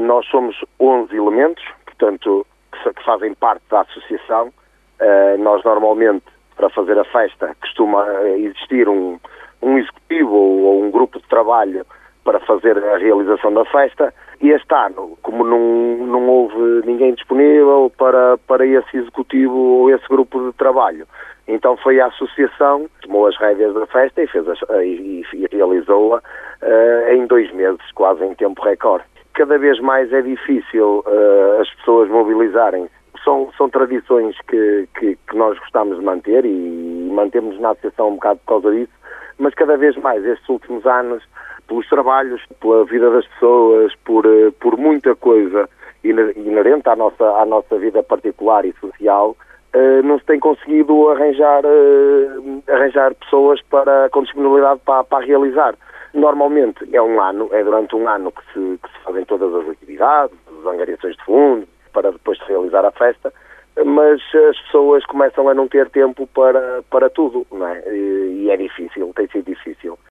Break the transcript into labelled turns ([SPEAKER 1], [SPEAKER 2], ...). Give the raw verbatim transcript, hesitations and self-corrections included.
[SPEAKER 1] Nós somos onze elementos, portanto, que fazem parte da associação. Uh, nós normalmente, para fazer a festa, costuma existir um, um executivo ou, ou um grupo de trabalho para fazer a realização da festa. E este ano, como não, não houve ninguém disponível para, para esse executivo ou esse grupo de trabalho, então foi a associação que tomou as rédeas da festa e, fez a, e, e realizou-a uh, em dois meses, quase em tempo recorde. Cada vez mais é difícil uh, as pessoas mobilizarem. São, são tradições que, que, que nós gostamos de manter e mantemos na associação um bocado por causa disso, mas cada vez mais, estes últimos anos, pelos trabalhos, pela vida das pessoas, por, por muita coisa inerente à nossa, à nossa vida particular e social, uh, não se tem conseguido arranjar, uh, arranjar pessoas para, com disponibilidade para, para realizar. Normalmente é um ano, é durante um ano que se, que se fazem todas as atividades, as angariações de fundos, para depois de realizar a festa, mas as pessoas começam a não ter tempo para, para tudo, não é? E, e é difícil, tem sido difícil.